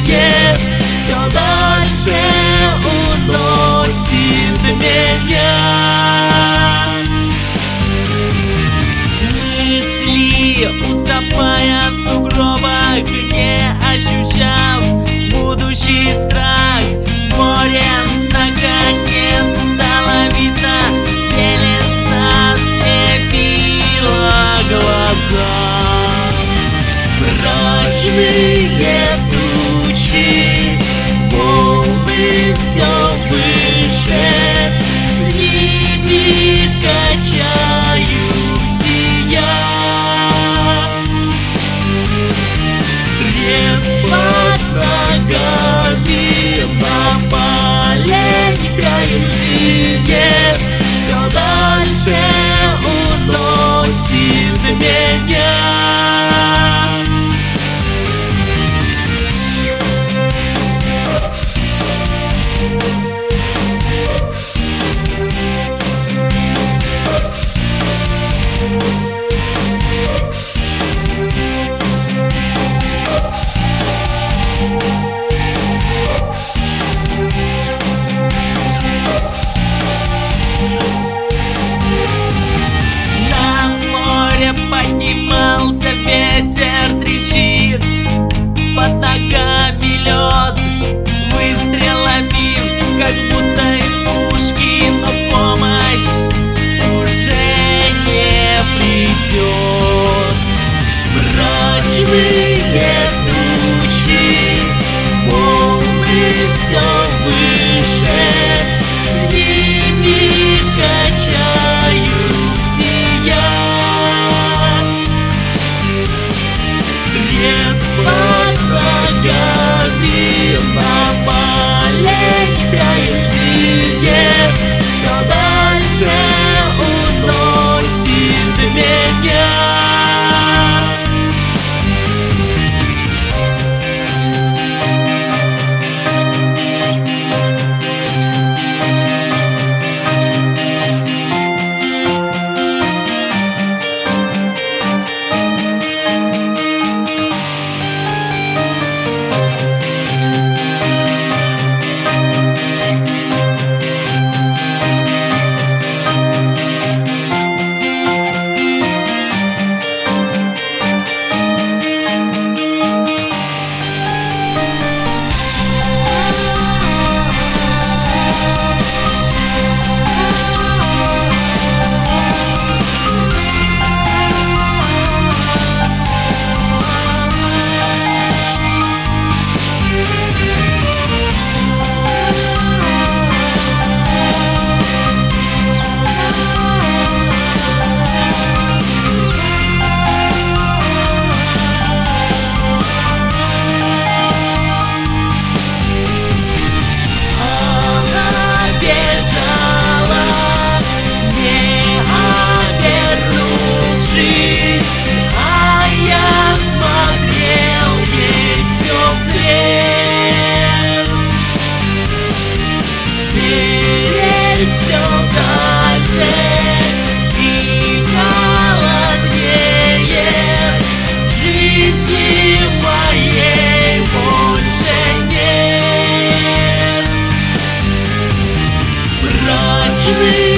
все дальше уносит меня. Мы шли, утопая в сугробах, не ощущав будущий страх. Море наконец стало видно, белесто слепило глаза. Мрачные тучи, волны все выше, с ними качаюсь я. Треск под ногами на поле играющие, все дальше уносит меня. Поднимался ветер, трещит под ногами лед, выстрелами, как будто из пушки, но помощь уже не придет. Мрачные тучи, волны все выше, с ними качаюсь я. Под ногами на поле играющие, все дальше уносит меня. Мрачный